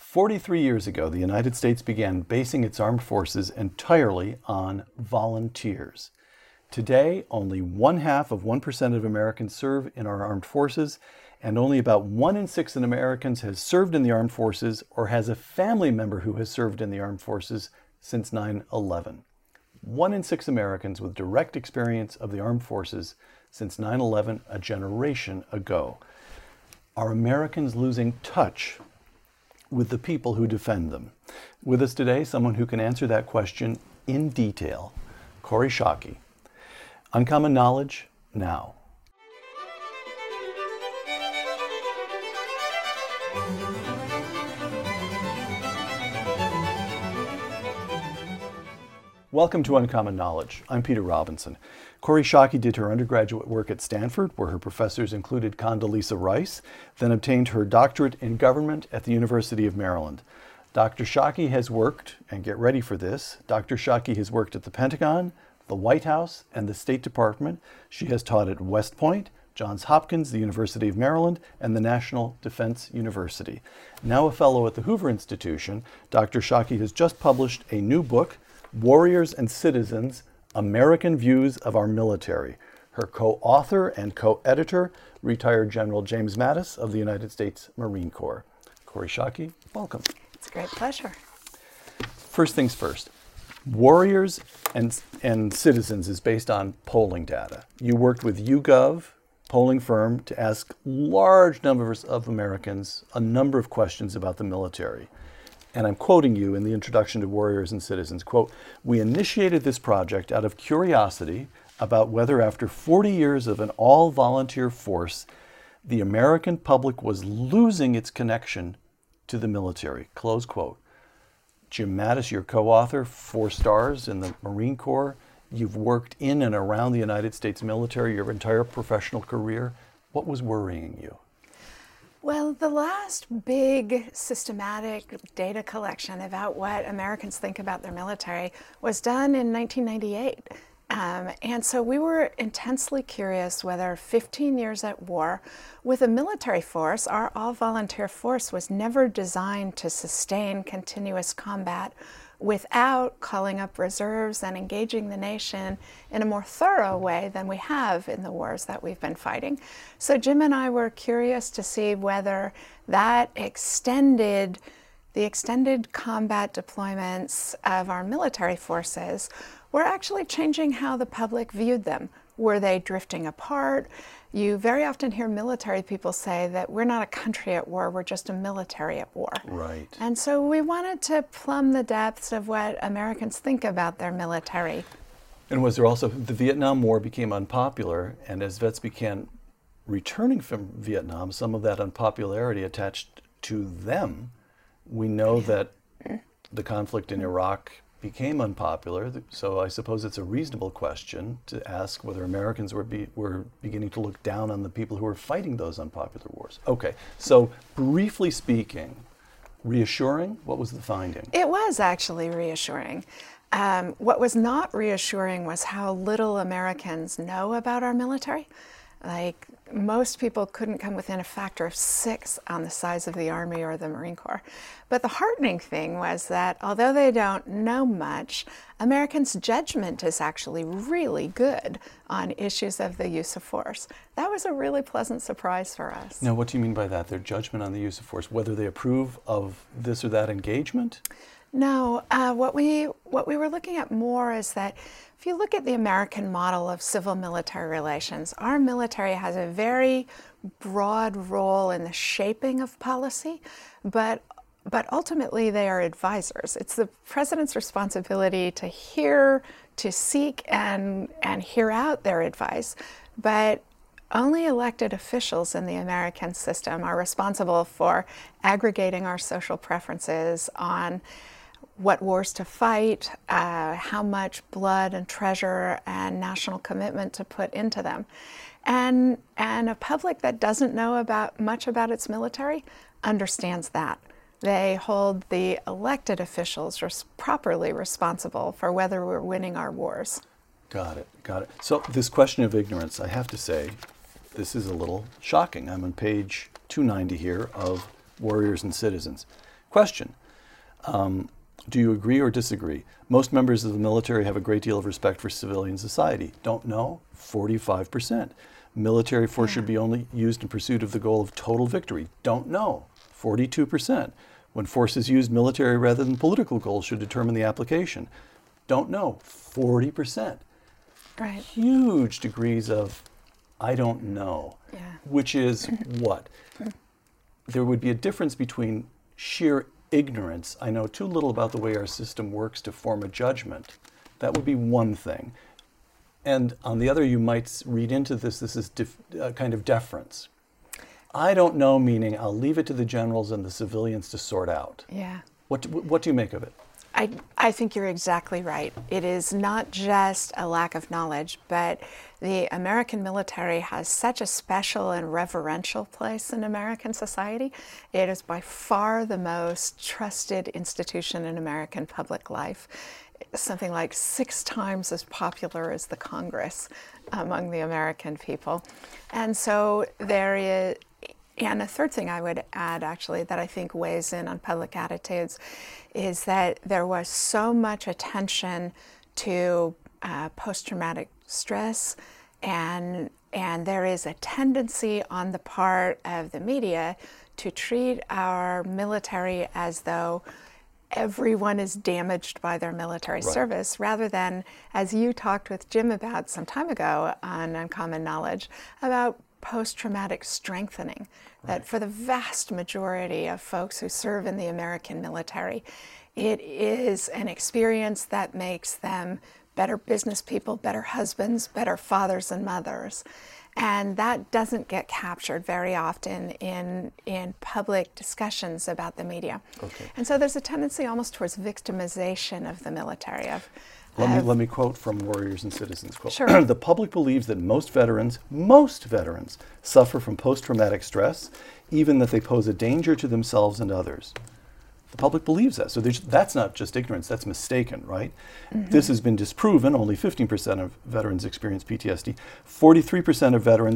43 years ago, the United States began basing its armed forces entirely on volunteers. Today, only 0.5% of Americans serve in our armed forces, and only about 1 in 6 Americans has served in the armed forces or has a family member who has served in the armed forces since 9/11. 1 in 6 Americans with direct experience of the armed forces since 9/11, a generation ago. Are Americans losing touch with the people who defend them? With us today, someone who can answer that question in detail, Kori Schake. Uncommon Knowledge, now. Welcome to Uncommon Knowledge. I'm Peter Robinson. Kori Schake did her undergraduate work at Stanford, where her professors included Condoleezza Rice, then obtained her doctorate in government at the University of Maryland. Dr. Schake has worked, and get ready for this, Dr. Schake has worked at the Pentagon, the White House, and the State Department. She has taught at West Point, Johns Hopkins, the University of Maryland, and the National Defense University. Now a fellow at the Hoover Institution, Dr. Schake has just published a new book, Warriors and Citizens, American Views of Our Military. Her co-author and co-editor, retired General James Mattis of the United States Marine Corps. Kori Schake, welcome. It's a great pleasure. First things first, Warriors and Citizens is based on polling data. You worked with YouGov, polling firm, to ask large numbers of Americans a number of questions about the military. And I'm quoting you in the introduction to Warriors and Citizens, quote, "We initiated this project out of curiosity about whether after 40 years of an all-volunteer force, the American public was losing its connection to the military," close quote. Jim Mattis, your co-author, 4 stars in the Marine Corps. You've worked in and around the United States military your entire professional career. What was worrying you? Well, the last big systematic data collection about what Americans think about their military was done in 1998. And so we were intensely curious whether 15 years at war with a military force, our all-volunteer force was never designed to sustain continuous combat without calling up reserves and engaging the nation in a more thorough way than we have in the wars that we've been fighting. So Jim and I were curious to see whether that the extended combat deployments of our military forces were actually changing how the public viewed them. Were they drifting apart? You very often hear military people say that we're not a country at war, we're just a military at war. Right. And so we wanted to plumb the depths of what Americans think about their military. And was there also, the Vietnam War became unpopular, and as vets began returning from Vietnam, some of that unpopularity attached to them. We know that the conflict in Iraq became unpopular, so I suppose it's a reasonable question to ask whether Americans were beginning to look down on the people who were fighting those unpopular wars. Okay, so briefly speaking, reassuring? What was the finding? It was actually reassuring. What was not reassuring was how little Americans know about our military. Like, most people couldn't come within a factor of 6 on the size of the Army or the Marine Corps. But the heartening thing was that although they don't know much, Americans' judgment is actually really good on issues of the use of force. That was a really pleasant surprise for us. Now, what do you mean by that? Their judgment on the use of force, whether they approve of this or that engagement? No, what we were looking at more is that if you look at the American model of civil-military relations, our military has a very broad role in the shaping of policy, but ultimately they are advisors. It's the president's responsibility to hear, to seek, and hear out their advice, but only elected officials in the American system are responsible for aggregating our social preferences on what wars to fight, how much blood and treasure and national commitment to put into them. And a public that doesn't know much about its military understands that. They hold the elected officials properly responsible for whether we're winning our wars. Got it. So this question of ignorance, I have to say, this is a little shocking. I'm on page 290 here of Warriors and Citizens. Question. Do you agree or disagree? Most members of the military have a great deal of respect for civilian society. Don't know? 45%. Military force should be only used in pursuit of the goal of total victory. Don't know? 42%. When force is used, military rather than political goals should determine the application. Don't know? 40%. Right. Huge degrees of I don't know, which is what? There would be a difference between sheer ignorance, I know too little about the way our system works to form a judgment. That would be one thing. And on the other, you might read into this is kind of deference. I don't know, meaning I'll leave it to the generals and the civilians to sort out. Yeah. What do you make of it? I think you're exactly right. It is not just a lack of knowledge, but the American military has such a special and reverential place in American society. It is by far the most trusted institution in American public life. Something like 6 times as popular as the Congress among the American people. And so there is, and a third thing I would add, actually, that I think weighs in on public attitudes is that there was so much attention to post-traumatic stress, and there is a tendency on the part of the media to treat our military as though everyone is damaged by their military service, rather than, as you talked with Jim about some time ago on Uncommon Knowledge, about post-traumatic strengthening, that for the vast majority of folks who serve in the American military, it is an experience that makes them better business people, better husbands, better fathers and mothers. And that doesn't get captured very often in public discussions about the media. Okay. And so there's a tendency almost towards victimization of the military. Let me quote from Warriors and Citizens. Quote. Sure. The public believes that most veterans suffer from post-traumatic stress, even that they pose a danger to themselves and others. The public believes that. So that's not just ignorance, that's mistaken, right? Mm-hmm. This has been disproven. Only 15% of veterans experience PTSD. 43%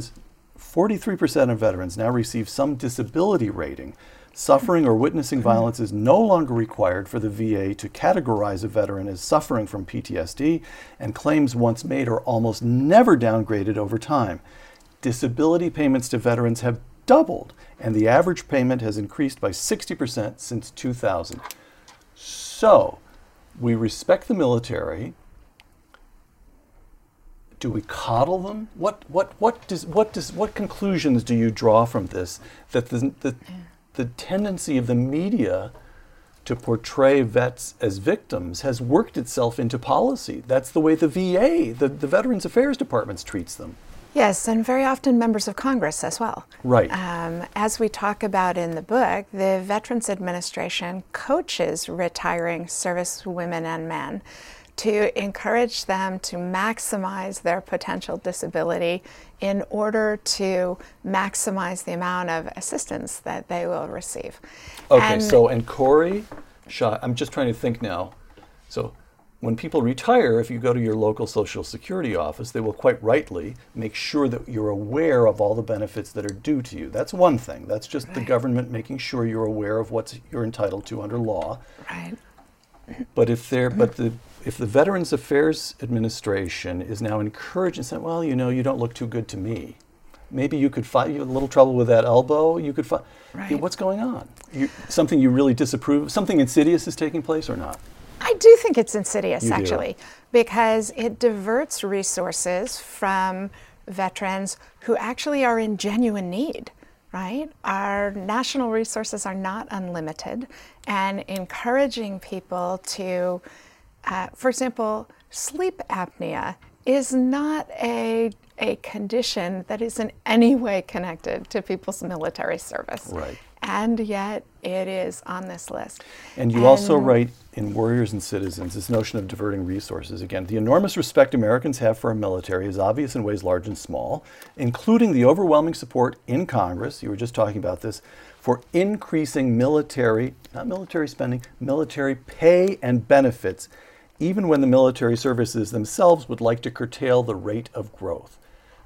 of veterans now receive some disability rating. Suffering or witnessing violence is no longer required for the VA to categorize a veteran as suffering from PTSD, and claims once made are almost never downgraded over time. Disability payments to veterans have doubled, and the average payment has increased by 60% since 2000. So, we respect the military. Do we coddle them? What conclusions do you draw from this? That the tendency of the media to portray vets as victims has worked itself into policy. That's the way the VA, the Veterans Affairs Departments, treats them. Yes, and very often members of Congress as well. Right. As we talk about in the book, the Veterans Administration coaches retiring service women and men to encourage them to maximize their potential disability in order to maximize the amount of assistance that they will receive. Okay, and Corey, I'm just trying to think now. So when people retire, if you go to your local Social Security office, they will quite rightly make sure that you're aware of all the benefits that are due to you. That's one thing. That's just the government making sure you're aware of what you're entitled to under law. Right. But if the Veterans Affairs Administration is now encouraging, saying, well, you don't look too good to me. Maybe you could find you have a little trouble with that elbow. You could find what's going on. Something you really disapprove. Something insidious is taking place or not? I do think it's insidious, actually, because it diverts resources from veterans who actually are in genuine need. Right? Our national resources are not unlimited, and encouraging people to, for example, sleep apnea is not a condition that is in any way connected to people's military service. Right. And yet it is on this list. And you also write in Warriors and Citizens this notion of diverting resources. Again, the enormous respect Americans have for our military is obvious in ways large and small, including the overwhelming support in Congress, you were just talking about this, for increasing military, not military spending, military pay and benefits, even when the military services themselves would like to curtail the rate of growth.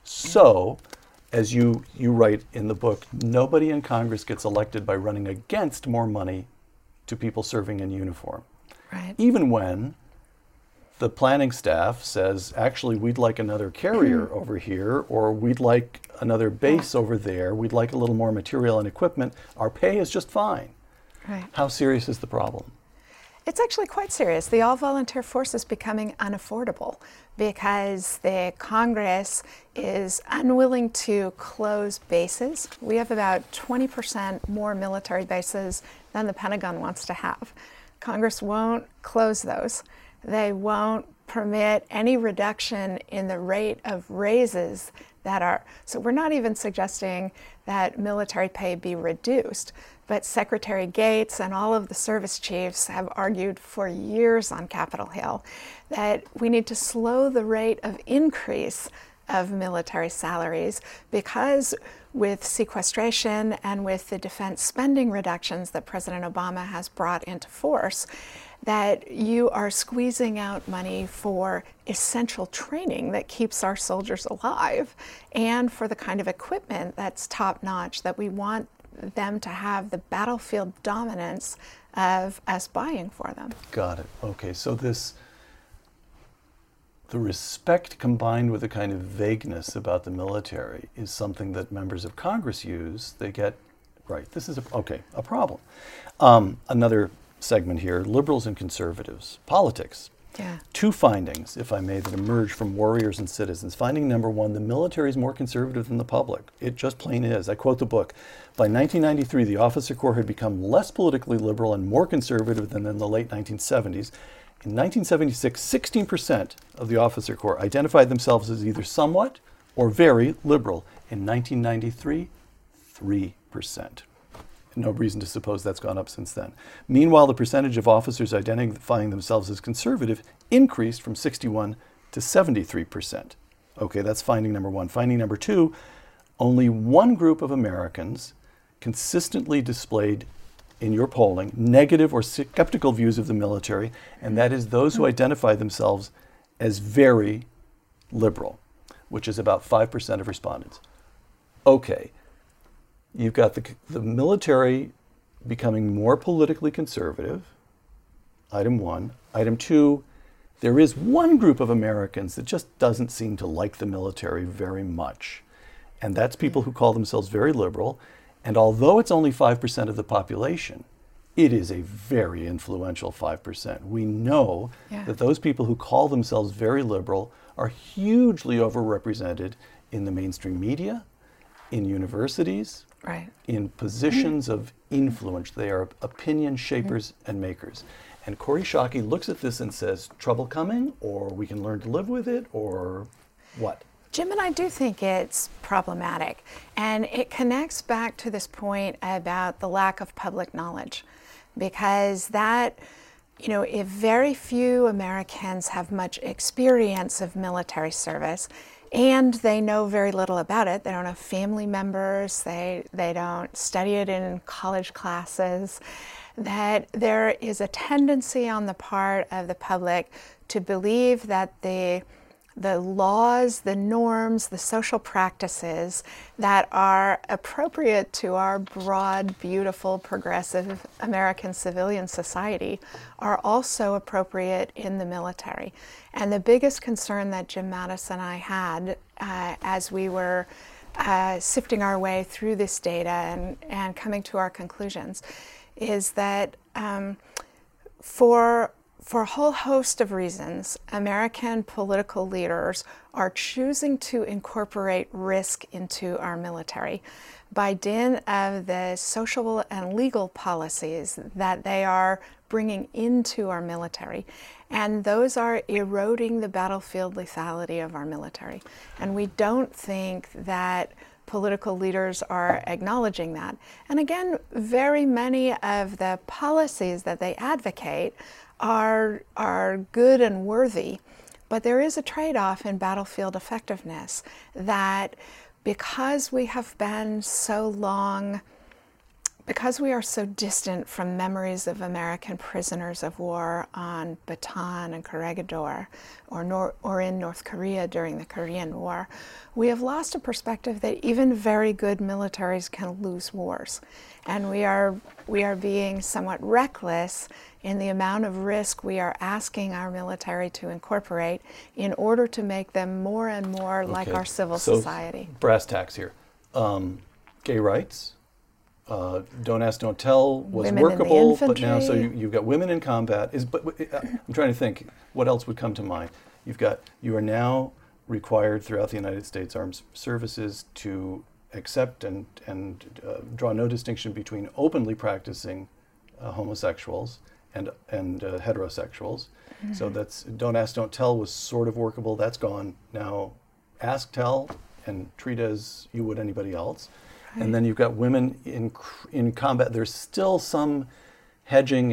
So, as you write in the book, nobody in Congress gets elected by running against more money to people serving in uniform. Right. Even when the planning staff says, actually, we'd like another carrier over here, or we'd like another base over there, we'd like a little more material and equipment, our pay is just fine. Right. How serious is the problem? It's actually quite serious. The all-volunteer force is becoming unaffordable because the Congress is unwilling to close bases. We have about 20% more military bases than the Pentagon wants to have. Congress won't close those. They won't permit any reduction in the rate of raises that are, so we're not even suggesting that military pay be reduced, but Secretary Gates and all of the service chiefs have argued for years on Capitol Hill that we need to slow the rate of increase of military salaries because with sequestration and with the defense spending reductions that President Obama has brought into force, that you are squeezing out money for essential training that keeps our soldiers alive and for the kind of equipment that's top-notch that we want them to have the battlefield dominance of us buying for them. Got it. Okay, so the respect combined with a kind of vagueness about the military is something that members of Congress use. They get, right, this is a problem. Another segment here, liberals and conservatives, politics. Yeah. Two findings, if I may, that emerge from Warriors and Citizens. Finding number one, the military is more conservative than the public. It just plain is. I quote the book. By 1993, the officer corps had become less politically liberal and more conservative than in the late 1970s. In 1976, 16% of the officer corps identified themselves as either somewhat or very liberal. In 1993, 3%. No reason to suppose that's gone up since then. Meanwhile, the percentage of officers identifying themselves as conservative increased from 61 to 73%. Okay, that's finding number one. Finding number two, only one group of Americans consistently displayed in your polling negative or skeptical views of the military, and that is those who identify themselves as very liberal, which is about 5% of respondents. Okay. You've got the military becoming more politically conservative, item one. Item two, there is one group of Americans that just doesn't seem to like the military very much. And that's people who call themselves very liberal. And although it's only 5% of the population, it is a very influential 5%. We know that those people who call themselves very liberal are hugely overrepresented in the mainstream media, in universities, right, in positions of influence. They are opinion shapers and makers. And Kori Schake looks at this and says, trouble coming, or we can learn to live with it, or what? Jim and I do think it's problematic. And it connects back to this point about the lack of public knowledge. Because that, you know, if very few Americans have much experience of military service, and they know very little about it. They don't have family members. They don't study it in college classes. That there is a tendency on the part of the public to believe that the laws, the norms, the social practices that are appropriate to our broad, beautiful, progressive American civilian society are also appropriate in the military. And the biggest concern that Jim Mattis and I had as we were sifting our way through this data and coming to our conclusions is that for a whole host of reasons, American political leaders are choosing to incorporate risk into our military by dint of the social and legal policies that they are bringing into our military. And those are eroding the battlefield lethality of our military. And we don't think that political leaders are acknowledging that. And again, very many of the policies that they advocate are good and worthy, but there is a trade-off in battlefield effectiveness that because we have been so long because we are so distant from memories of American prisoners of war on Bataan and Corregidor, or in North Korea during the Korean War, we have lost a perspective that even very good militaries can lose wars. And we are being somewhat reckless in the amount of risk we are asking our military to incorporate in order to make them more and more like our civil society. Brass tacks here. Gay rights. Don't ask, don't tell was women workable, in the but now infantry. you've got women in combat. I'm trying to think what else would come to mind. You are now required throughout the United States Armed Services to accept and draw no distinction between openly practicing homosexuals and heterosexuals. Mm-hmm. So that's don't ask, don't tell was sort of workable. That's gone. Now ask, tell, and treat as you would anybody else. Right. And then you've got women in combat. There's still some hedging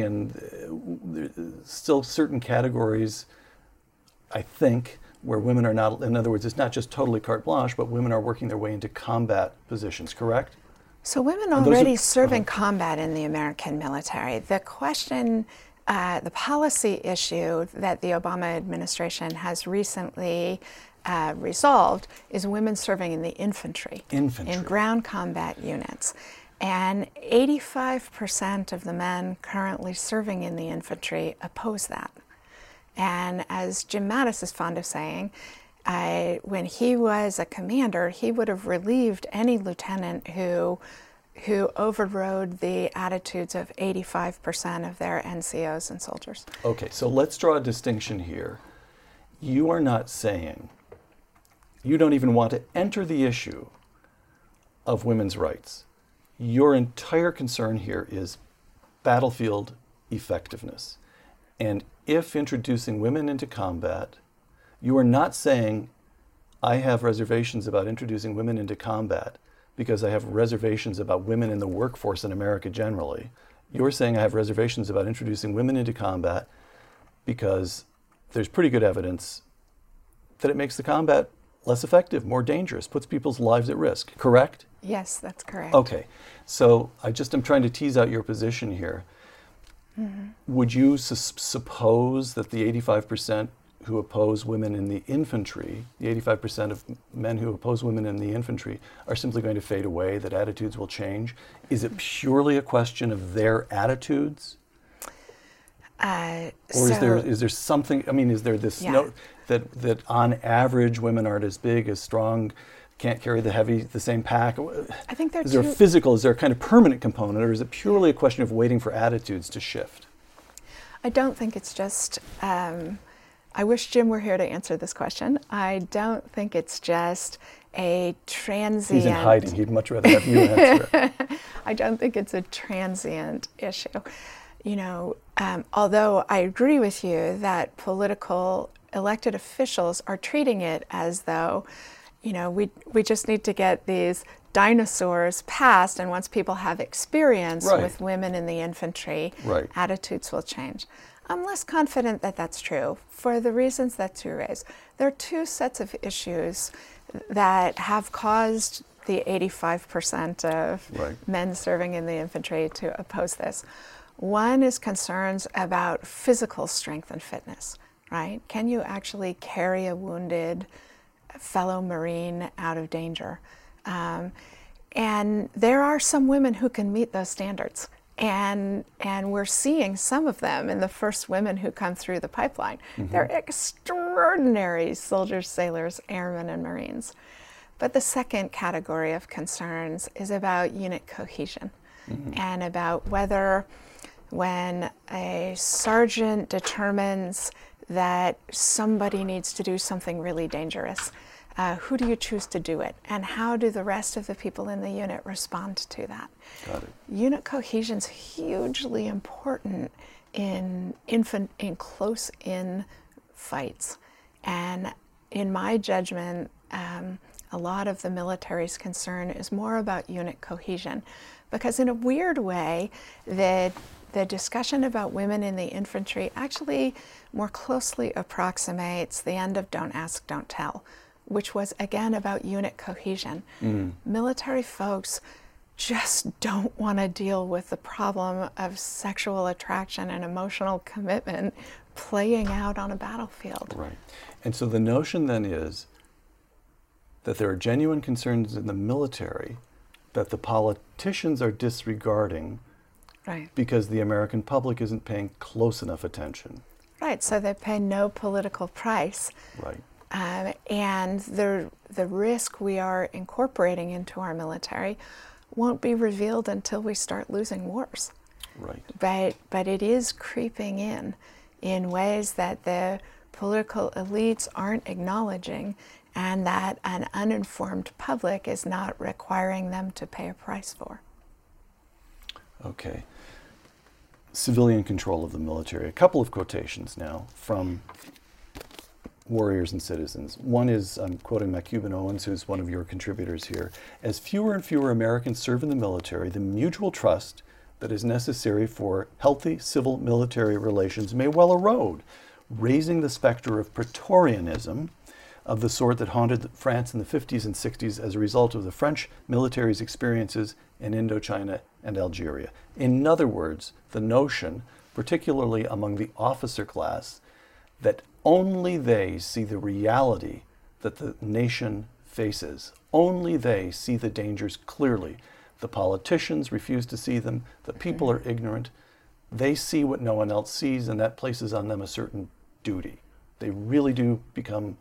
and still certain categories, I think, where women are not, in other words, it's not just totally carte blanche, but women are working their way into combat positions, correct? So women already serve in combat in the American military. The question, the policy issue that the Obama administration has recently resolved is women serving in the infantry. In ground combat units. And 85% of the men currently serving in the infantry oppose that. And as Jim Mattis is fond of saying, when he was a commander, he would have relieved any lieutenant who overrode the attitudes of 85% of their NCOs and soldiers. Okay, so let's draw a distinction here. You are not saying, you don't even want to enter the issue of women's rights. Your entire concern here is battlefield effectiveness. And if introducing women into combat, you are not saying, I have reservations about introducing women into combat because I have reservations about women in the workforce in America generally. You're saying I have reservations about introducing women into combat because there's pretty good evidence that it makes the combat less effective, more dangerous, puts people's lives at risk, correct? Yes, that's correct. Okay, so I'm trying to tease out your position here. Mm-hmm. Would you suppose that the 85% who oppose women in the infantry, the 85% of men who oppose women in the infantry are simply going to fade away, that attitudes will change? Is it purely a question of their attitudes? Or is there something, I mean, is there this note that on average women aren't as big, as strong, can't carry the same pack? I think is there a kind of permanent component, or is it purely a question of waiting for attitudes to shift? I don't think it's just, I wish Jim were here to answer this question. I don't think it's just a transient... He's in hiding. He'd much rather have you answer it. I don't think it's a transient issue. You know, although I agree with you that political elected officials are treating it as though, you know, we just need to get these dinosaurs passed, and once people have experience with women in the infantry, attitudes will change. I'm less confident that that's true for the reasons that you raised. There are two sets of issues that have caused the 85% of men serving in the infantry to oppose this. One is concerns about physical strength and fitness, right? Can you actually carry a wounded fellow Marine out of danger? And there are some women who can meet those standards. And we're seeing some of them in the first women who come through the pipeline. Mm-hmm. They're extraordinary soldiers, sailors, airmen, and Marines. But the second category of concerns is about unit cohesion and about whether when a sergeant determines that somebody needs to do something really dangerous, who do you choose to do it? And how do the rest of the people in the unit respond to that? Got it. Unit cohesion is hugely important in close-in fights. And in my judgment, a lot of the military's concern is more about unit cohesion. Because in a weird way, the discussion about women in the infantry actually more closely approximates the end of Don't Ask, Don't Tell, which was again about unit cohesion. Military folks just don't want to deal with the problem of sexual attraction and emotional commitment playing out on a battlefield. Right. And so the notion then is that there are genuine concerns in the military that the politicians are disregarding, right, because the American public isn't paying close enough attention. Right, so they pay no political price. Right. And the risk we are incorporating into our military won't be revealed until we start losing wars. Right. But it is creeping in ways that the political elites aren't acknowledging, and that an uninformed public is not requiring them to pay a price for. Okay. Civilian control of the military. A couple of quotations now from Warriors and Citizens. One is, I'm quoting McCubbin Owens, who's one of your contributors here. As fewer and fewer Americans serve in the military, the mutual trust that is necessary for healthy civil-military relations may well erode, raising the specter of Praetorianism, of the sort that haunted France in the 50s and 60s as a result of the French military's experiences in Indochina and Algeria. In other words, the notion, particularly among the officer class, that only they see the reality that the nation faces. Only they see the dangers clearly. The politicians refuse to see them. The people are ignorant. They see what no one else sees, and that places on them a certain duty. They really do become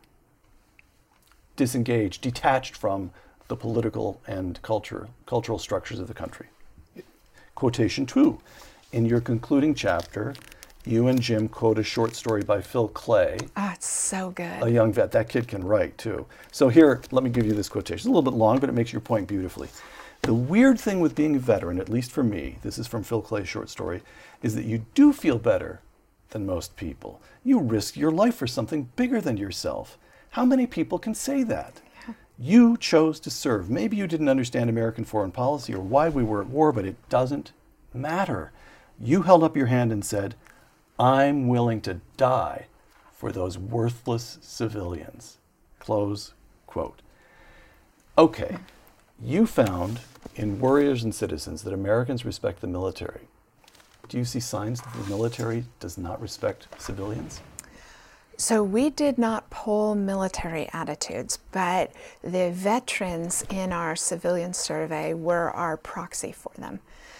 disengaged, detached from the political and cultural structures of the country. Quotation 2. In your concluding chapter, you and Jim quote a short story by Phil Clay. Oh, it's so good. A young vet. That kid can write, too. So here, let me give you this quotation. It's a little bit long, but it makes your point beautifully. The weird thing with being a veteran, at least for me, this is from Phil Clay's short story, is that you do feel better than most people. You risk your life for something bigger than yourself. How many people can say that? You chose to serve. Maybe you didn't understand American foreign policy or why we were at war, but it doesn't matter. You held up your hand and said, I'm willing to die for those worthless civilians. Close quote. Okay, you found in Warriors and Citizens that Americans respect the military. Do you see signs that the military does not respect civilians? So we did not poll military attitudes, but the veterans in our civilian survey were our proxy for them.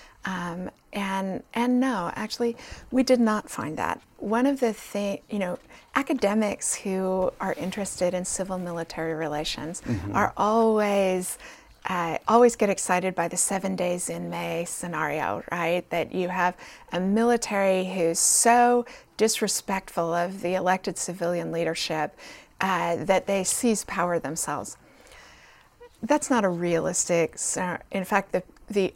And no, actually, we did not find that. One of the things, academics who are interested in civil-military relations are always get excited by the 7 days in May scenario, right? That you have a military who's so disrespectful of the elected civilian leadership that they seize power themselves. That's not a realistic scenario. In fact, the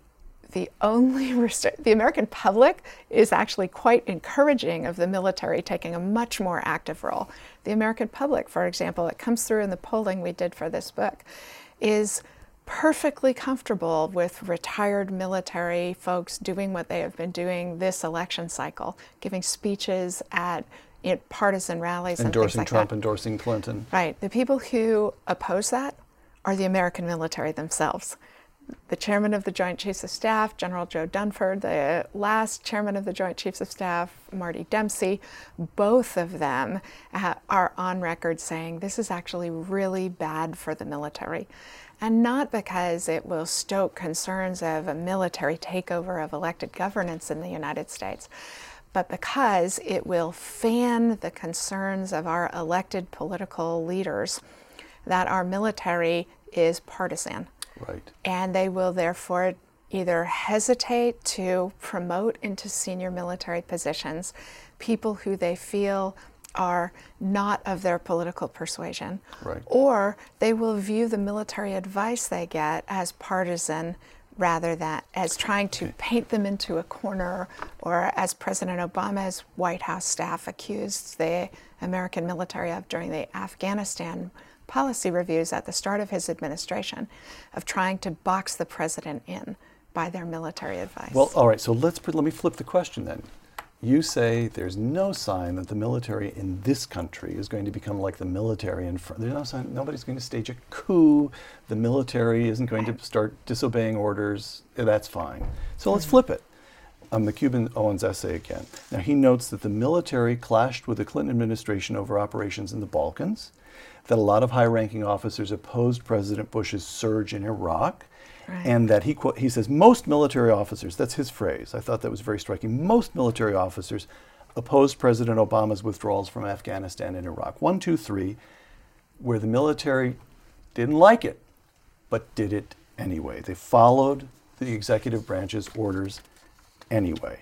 American public is actually quite encouraging of the military taking a much more active role. The American public, for example, it comes through in the polling we did for this book, is perfectly comfortable with retired military folks doing what they have been doing this election cycle, giving speeches at partisan rallies and things endorsing like Trump, that. endorsing Clinton. Right. The people who oppose that are the American military themselves. The chairman of the Joint Chiefs of Staff, General Joe Dunford, the last chairman of the Joint Chiefs of Staff, Marty Dempsey, both of them are on record saying this is actually really bad for the military. And not because it will stoke concerns of a military takeover of elected governance in the United States, but because it will fan the concerns of our elected political leaders that our military is partisan. Right. And they will therefore either hesitate to promote into senior military positions people who they feel are not of their political persuasion, right, or they will view the military advice they get as partisan rather than as trying to paint them into a corner, or as President Obama's White House staff accused the American military of during the Afghanistan policy reviews at the start of his administration, of trying to box the president in by their military advice. Well, all right, so let me flip the question then. You say there's no sign that the military in this country is going to become like the military in France. There's no sign, nobody's going to stage a coup. The military isn't going to start disobeying orders. That's fine. So let's flip it. McCubbin Owens' essay again. Now he notes that the military clashed with the Clinton administration over operations in the Balkans, that a lot of high-ranking officers opposed President Bush's surge in Iraq, and that he says most military officers, that's his phrase, I thought that was very striking, most military officers opposed President Obama's withdrawals from Afghanistan and Iraq. 1, 2, 3, where the military didn't like it, but did it anyway. They followed the executive branch's orders anyway.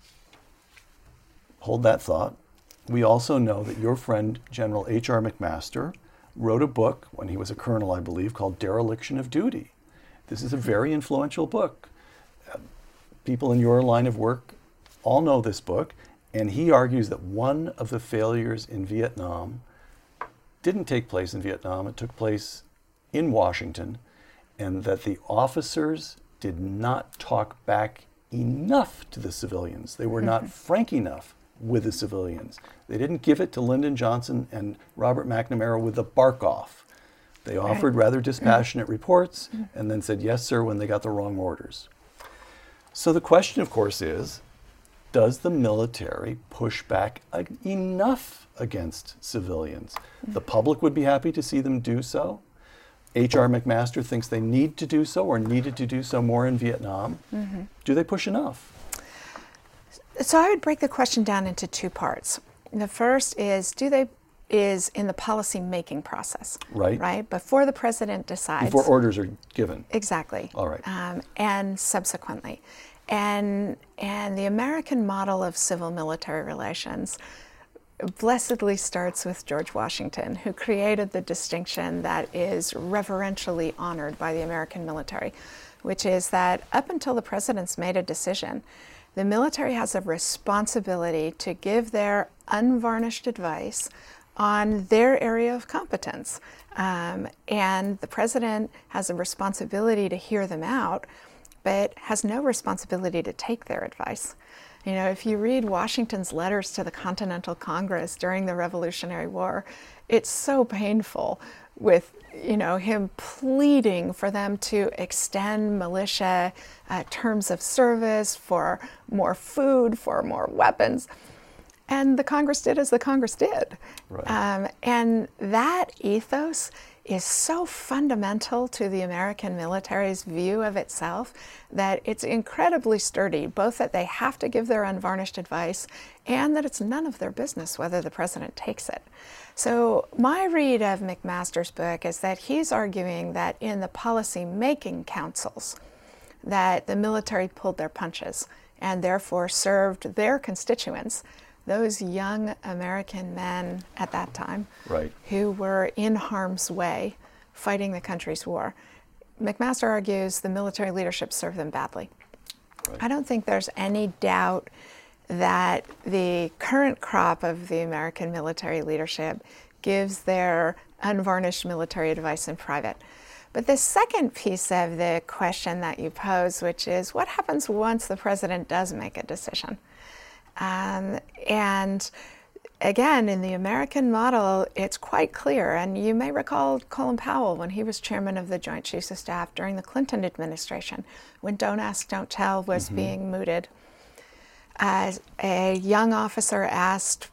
Hold that thought. We also know that your friend, General H.R. McMaster, wrote a book when he was a colonel, I believe, called Dereliction of Duty. This is a very influential book. People in your line of work all know this book, and he argues that one of the failures in Vietnam didn't take place in Vietnam, it took place in Washington, and that the officers did not talk back enough to the civilians. They were not frank enough with the civilians. They didn't give it to Lyndon Johnson and Robert McNamara with the bark off. They offered rather dispassionate reports and then said, yes, sir, when they got the wrong orders. So the question, of course, is, does the military push back enough against civilians? The public would be happy to see them do so. H.R. McMaster thinks they need to do so or needed to do so more in Vietnam. Do they push enough? So I would break the question down into two parts. The first is, is in the policy-making process. Right? Before the president decides. Before orders are given. Exactly. All right. And subsequently. And the American model of civil-military relations blessedly starts with George Washington, who created the distinction that is reverentially honored by the American military, which is that up until the president's made a decision, the military has a responsibility to give their unvarnished advice on their area of competence. And the president has a responsibility to hear them out, but has no responsibility to take their advice. You know, if you read Washington's letters to the Continental Congress during the Revolutionary War, it's so painful with, you know, him pleading for them to extend militia terms of service, for more food, for more weapons. And the Congress did as the Congress did. Right. And that ethos is so fundamental to the American military's view of itself that it's incredibly sturdy, both that they have to give their unvarnished advice and that it's none of their business whether the president takes it. So my read of McMaster's book is that he's arguing that in the policy-making councils that the military pulled their punches and therefore served their constituents, those young American men at that time who were in harm's way fighting the country's war. McMaster argues the military leadership served them badly. I don't think there's any doubt that the current crop of the American military leadership gives their unvarnished military advice in private. But the second piece of the question that you pose, which is what happens once the president does make a decision? And again, in the American model, it's quite clear. And you may recall Colin Powell when he was chairman of the Joint Chiefs of Staff during the Clinton administration, when Don't Ask, Don't Tell was being mooted. A young officer asked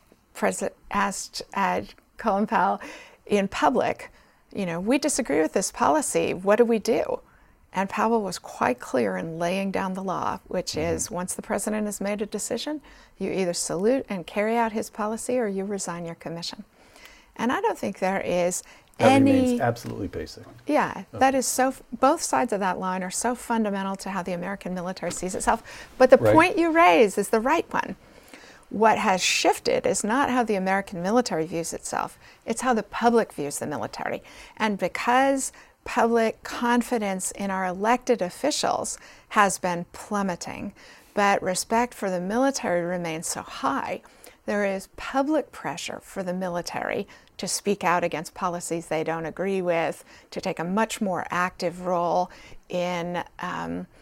Colin Powell in public, you know, we disagree with this policy, what do we do? And Powell was quite clear in laying down the law, which is once the president has made a decision, you either salute and carry out his policy or you resign your commission. And I don't think there is that remains absolutely basic. Yeah, that is so, both sides of that line are so fundamental to how the American military sees itself. But the point you raise is the right one. What has shifted is not how the American military views itself, it's how the public views the military. And because public confidence in our elected officials has been plummeting, but respect for the military remains so high, there is public pressure for the military to speak out against policies they don't agree with, to take a much more active role in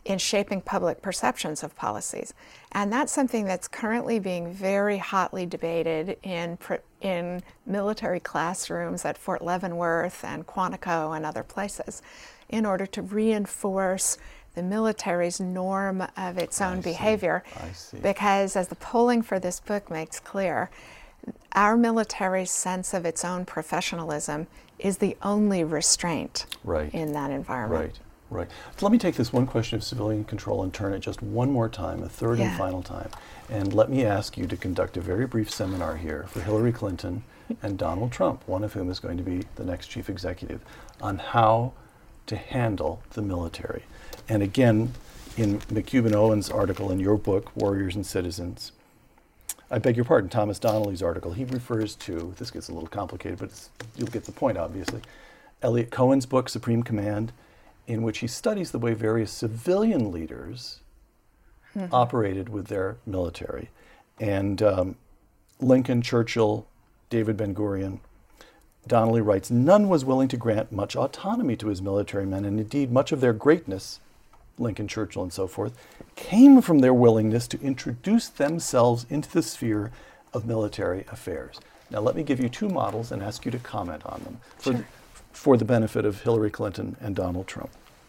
in shaping public perceptions of policies. And that's something that's currently being very hotly debated in military classrooms at Fort Leavenworth and Quantico and other places in order to reinforce the military's norm of its own behavior. I see. Because as the polling for this book makes clear, our military's sense of its own professionalism is the only restraint in that environment. Right. So let me take this one question of civilian control and turn it just one more time, a third and final time. And let me ask you to conduct a very brief seminar here for Hillary Clinton and Donald Trump, one of whom is going to be the next chief executive, on how to handle the military. And again, in McCubbin Owen's article in your book, Warriors and Citizens, I beg your pardon, Thomas Donnelly's article, he refers to, this gets a little complicated, but you'll get the point, obviously, Elliot Cohen's book, Supreme Command, in which he studies the way various civilian leaders operated with their military. And Lincoln, Churchill, David Ben-Gurion, Donnelly writes, none was willing to grant much autonomy to his military men, and indeed much of their greatness, Lincoln, Churchill, and so forth, came from their willingness to introduce themselves into the sphere of military affairs. Now let me give you two models and ask you to comment on them for the benefit of Hillary Clinton and Donald Trump.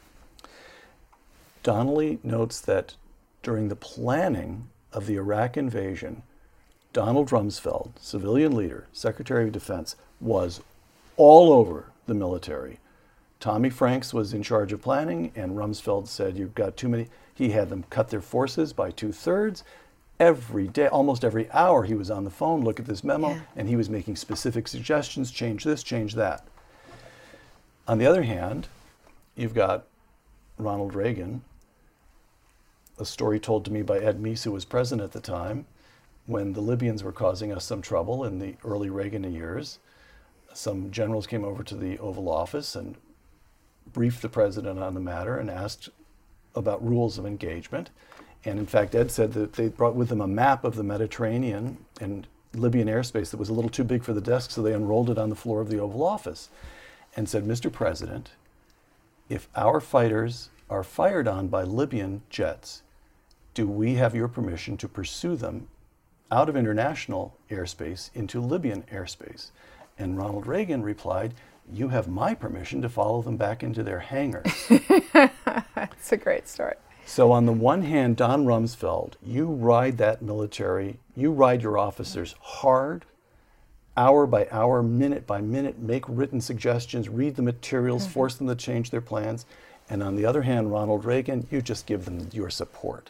Donnelly notes that during the planning of the Iraq invasion, Donald Rumsfeld, civilian leader, Secretary of Defense, was all over the military. Tommy Franks was in charge of planning, and Rumsfeld said, you've got too many. He had them cut their forces by 2/3. Every day, almost every hour, he was on the phone, look at this memo, and he was making specific suggestions, change this, change that. On the other hand, you've got Ronald Reagan, a story told to me by Ed Meese, who was president at the time, when the Libyans were causing us some trouble in the early Reagan years. Some generals came over to the Oval Office and briefed the president on the matter and asked about rules of engagement. And in fact, Ed said that they brought with them a map of the Mediterranean and Libyan airspace that was a little too big for the desk, so they unrolled it on the floor of the Oval Office and said, Mr. President, if our fighters are fired on by Libyan jets, do we have your permission to pursue them out of international airspace into Libyan airspace? And Ronald Reagan replied, you have my permission to follow them back into their hangars. It's a great story. So on the one hand, Don Rumsfeld, you ride that military, you ride your officers hard, hour by hour, minute by minute, make written suggestions, read the materials, force them to change their plans. And on the other hand, Ronald Reagan, you just give them your support.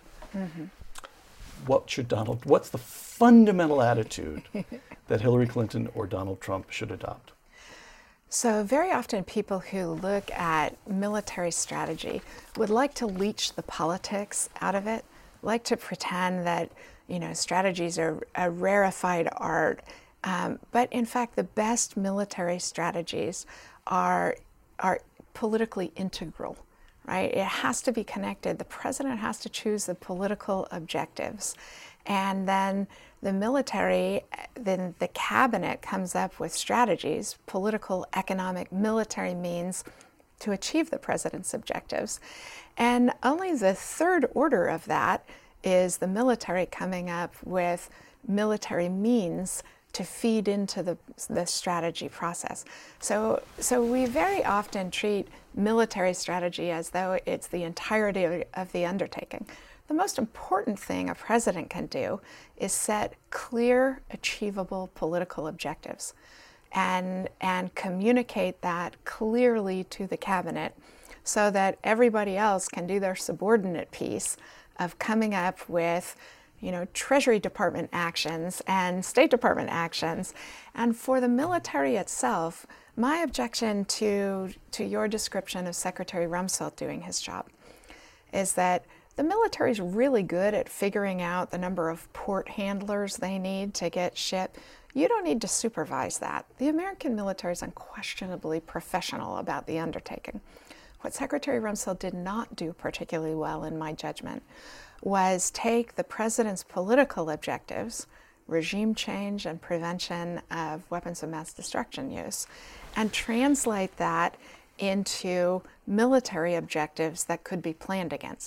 What's the fundamental attitude that Hillary Clinton or Donald Trump should adopt? So very often people who look at military strategy would like to leech the politics out of it, like to pretend that, strategies are a rarefied art. But in fact, the best military strategies are politically integral, right? It has to be connected. The president has to choose the political objectives. And then the military, then the cabinet comes up with strategies, political, economic, military means to achieve the president's objectives. And only the third order of that is the military coming up with military means to feed into the strategy process. So we very often treat military strategy as though it's the entirety of the undertaking. The most important thing a president can do is set clear, achievable political objectives and communicate that clearly to the cabinet so that everybody else can do their subordinate piece of coming up with Treasury Department actions and State Department actions. And for the military itself, my objection to your description of Secretary Rumsfeld doing his job is that the military is really good at figuring out the number of port handlers they need to get shipped. You don't need to supervise that. The American military is unquestionably professional about the undertaking. What Secretary Rumsfeld did not do particularly well, in my judgment, was take the president's political objectives, regime change and prevention of weapons of mass destruction use, and translate that into military objectives that could be planned against.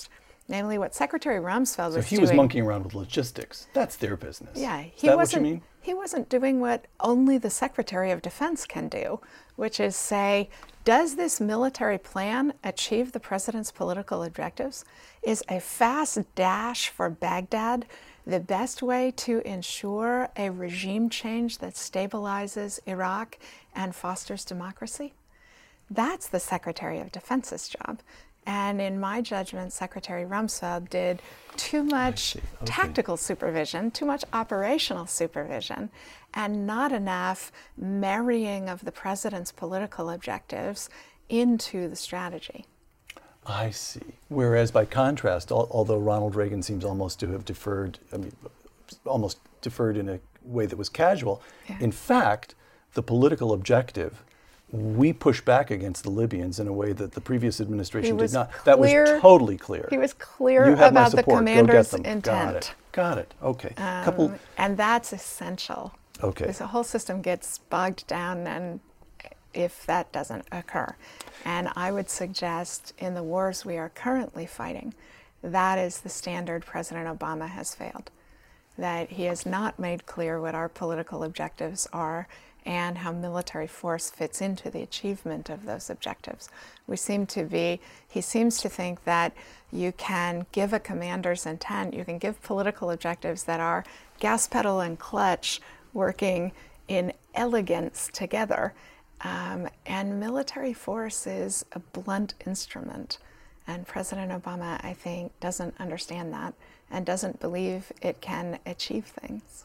Namely, what Secretary Rumsfeld So was he doing. was monkeying around with logistics. That's their business. Yeah, Is that what you mean? he wasn't doing what only the Secretary of Defense can do, which is say, does this military plan achieve the president's political objectives? Is a fast dash for Baghdad the best way to ensure a regime change that stabilizes Iraq and fosters democracy? That's the Secretary of Defense's job. And in my judgment, Secretary Rumsfeld did too much tactical supervision, too much operational supervision, and not enough marrying of the president's political objectives into the strategy. I see. Whereas by contrast, although Ronald Reagan seems almost to have deferred, almost deferred in a way that was casual, in fact, the political objective, we push back against the Libyans in a way that the previous administration did not. That was totally clear. He was clear You have my about the support. Go get commander's them. intent. Got it. Okay. And that's essential. Okay. Because the whole system gets bogged down and if that doesn't occur. And I would suggest in the wars we are currently fighting, that is the standard President Obama has failed. That he has not made clear what our political objectives are and how military force fits into the achievement of those objectives. He seems to think that you can give a commander's intent, you can give political objectives that are gas pedal and clutch working in elegance together. And military force is a blunt instrument. And President Obama, I think, doesn't understand that and doesn't believe it can achieve things.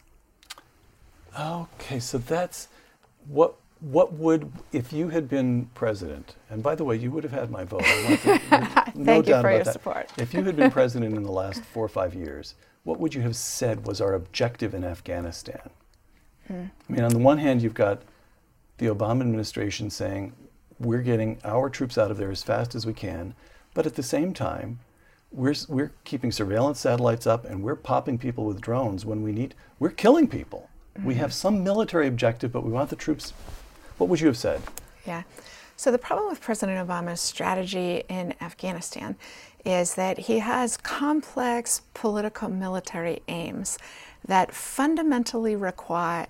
Okay, so that's what would, if you had been president, and by the way, you would have had my vote. Thank you for your support. If you had been president in the last 4 or 5 years, what would you have said was our objective in Afghanistan? I mean, on the one hand, you've got the Obama administration saying, we're getting our troops out of there as fast as we can, but at the same time, we're keeping surveillance satellites up and we're popping people with drones when we need, we're killing people. We have some military objective, but we want the troops. What would you have said? Yeah. So the problem with President Obama's strategy in Afghanistan is that he has complex political military aims that fundamentally require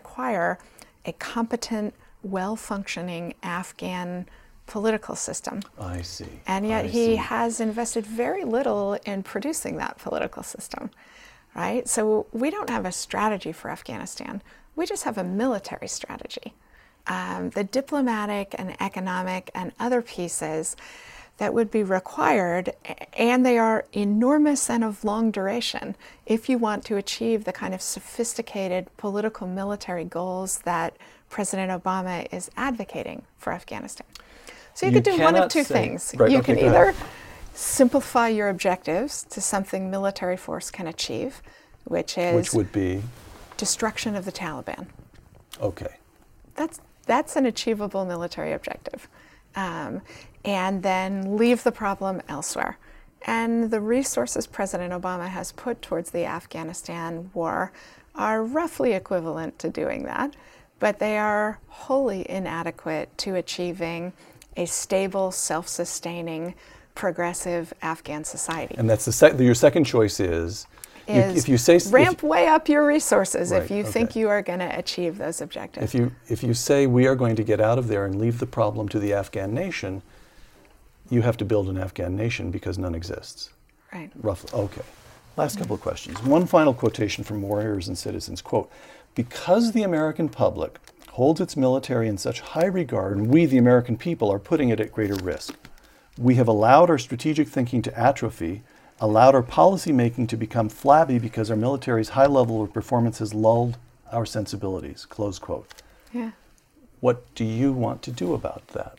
a competent, well-functioning Afghan political system. I see. And yet he has invested very little in producing that political system, right? So we don't have a strategy for Afghanistan. We just have a military strategy. The diplomatic and economic and other pieces that would be required, and they are enormous and of long duration if you want to achieve the kind of sophisticated political military goals that President Obama is advocating for Afghanistan. So you could do one of two things. Right, you can either simplify your objectives to something military force can achieve, which would be destruction of the Taliban. Okay. That's an achievable military objective. And then leave the problem elsewhere. And the resources President Obama has put towards the Afghanistan war are roughly equivalent to doing that, but they are wholly inadequate to achieving a stable, self-sustaining, progressive Afghan society. And that's your second choice is if you say ramp way up your resources right, if you think you are going to achieve those objectives. If you say we are going to get out of there and leave the problem to the Afghan nation, you have to build an Afghan nation because none exists. Right. Roughly. Okay. Last couple of questions. One final quotation from Warriors and Citizens. Quote, because the American public holds its military in such high regard, and we, the American people, are putting it at greater risk. We have allowed our strategic thinking to atrophy, allowed our policy making to become flabby because our military's high level of performance has lulled our sensibilities. Close quote. Yeah. What do you want to do about that?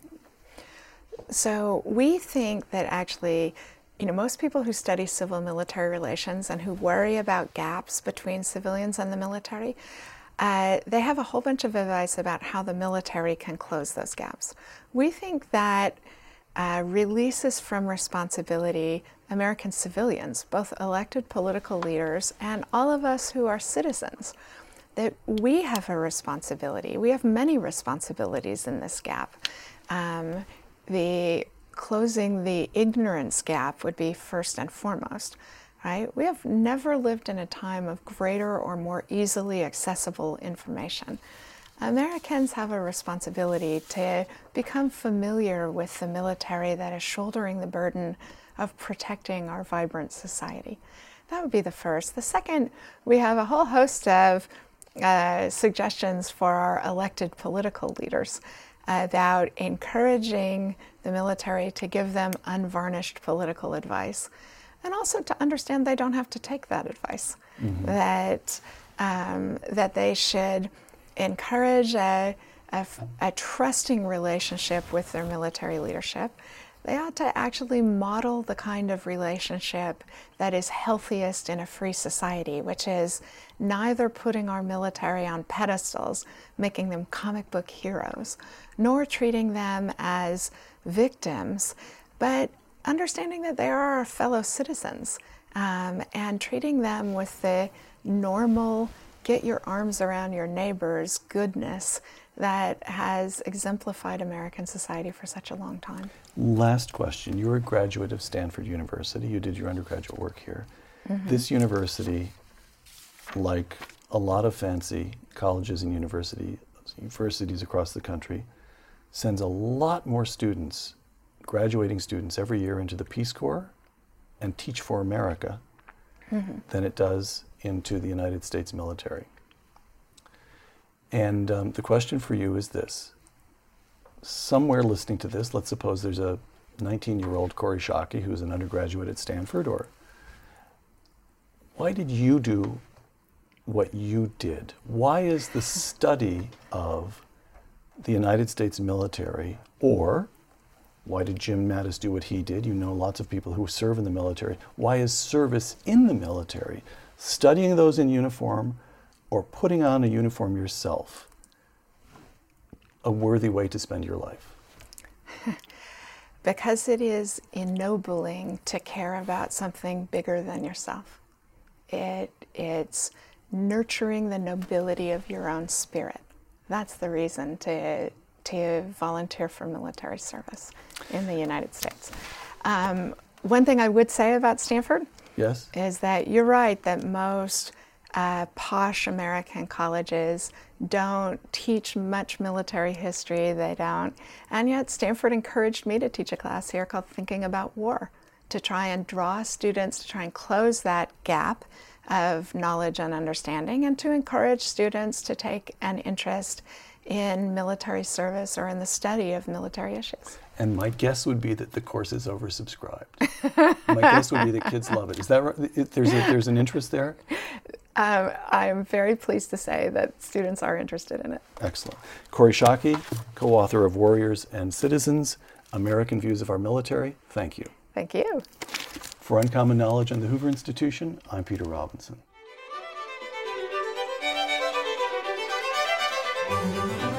So we think that actually, most people who study civil-military relations and who worry about gaps between civilians and the military, they have a whole bunch of advice about how the military can close those gaps. We think that releases from responsibility American civilians, both elected political leaders and all of us who are citizens, that we have a responsibility. We have many responsibilities in this gap. The closing the ignorance gap would be first and foremost, right? We have never lived in a time of greater or more easily accessible information. Americans have a responsibility to become familiar with the military that is shouldering the burden of protecting our vibrant society. That would be the first. The second, we have a whole host of suggestions for our elected political leaders about encouraging the military to give them unvarnished political advice, and also to understand they don't have to take that advice, that they should encourage a trusting relationship with their military leadership. They ought to actually model the kind of relationship that is healthiest in a free society, which is neither putting our military on pedestals, making them comic book heroes, nor treating them as victims, but understanding that they are our fellow citizens, and treating them with the normal, get your arms around your neighbor's goodness that has exemplified American society for such a long time. Last question. You're a graduate of Stanford University. You did your undergraduate work here. This university, like a lot of fancy colleges and universities across the country, sends a lot more students, graduating students, every year into the Peace Corps and Teach for America than it does into the United States military. And the question for you is this. Somewhere listening to this, let's suppose there's a 19-year-old Kori Schake who's an undergraduate at Stanford, or why did you do what you did? Why is the study of the United States military, or why did Jim Mattis do what he did? You know lots of people who serve in the military. Why is service in the military, studying those in uniform or putting on a uniform yourself, a worthy way to spend your life? Because it is ennobling to care about something bigger than yourself. It's nurturing the nobility of your own spirit. That's the reason to volunteer for military service in the United States. One thing I would say about Stanford is that you're right that most posh American colleges don't teach much military history. They don't. And yet Stanford encouraged me to teach a class here called Thinking About War, to try and draw students, to try and close that gap of knowledge and understanding, and to encourage students to take an interest in military service or in the study of military issues. And my guess would be that the course is oversubscribed. My guess would be that kids love it. Is that right? There's an interest there? I'm very pleased to say that students are interested in it. Excellent. Kori Schake, co-author of Warriors and Citizens, American Views of Our Military. Thank you. Thank you. For Uncommon Knowledge and the Hoover Institution, I'm Peter Robinson.